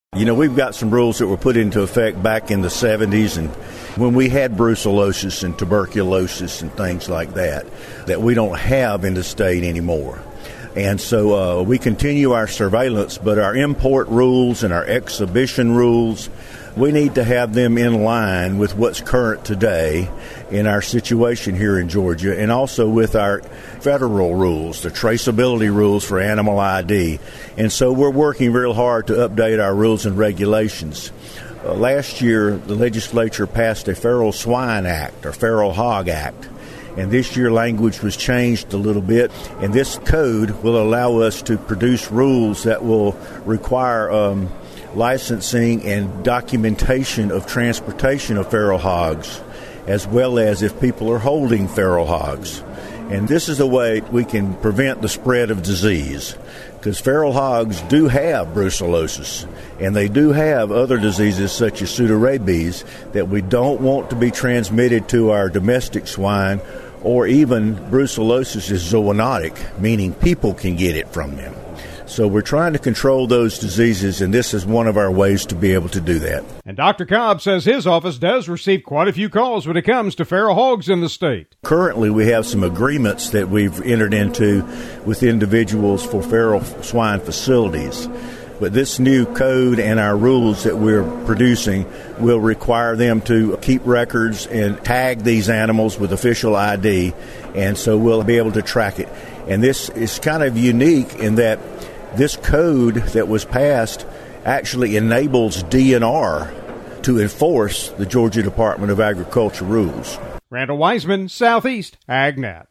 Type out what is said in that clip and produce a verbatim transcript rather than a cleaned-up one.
You know, we've got some rules that were put into effect back in the seventies and when we had brucellosis and tuberculosis and things like that, that we don't have in the state anymore. And so uh, we continue our surveillance, but our import rules and our exhibition rules, we need to have them in line with what's current today in our situation here in Georgia, and also with our federal rules, the traceability rules for animal I D. And so we're working real hard to update our rules and regulations. Uh, last year, the legislature passed a Feral Swine Act, or Feral Hog Act. And this year language was changed a little bit, and this code will allow us to produce rules that will require um, licensing and documentation of transportation of feral hogs, as well as if people are holding feral hogs. And this is the way we can prevent the spread of disease, because feral hogs do have brucellosis, and they do have other diseases such as pseudorabies that we don't want to be transmitted to our domestic swine, or even brucellosis is zoonotic, meaning people can get it from them. So we're trying to control those diseases, and this is one of our ways to be able to do that. And Doctor Cobb says his office does receive quite a few calls when it comes to feral hogs in the state. Currently, we have some agreements that we've entered into with individuals for feral swine facilities. But this new code and our rules that we're producing will require them to keep records and tag these animals with official I D, and so we'll be able to track it. And this is kind of unique in that this code that was passed actually enables D N R to enforce the Georgia Department of Agriculture rules. Randall Wiseman, Southeast AgNet.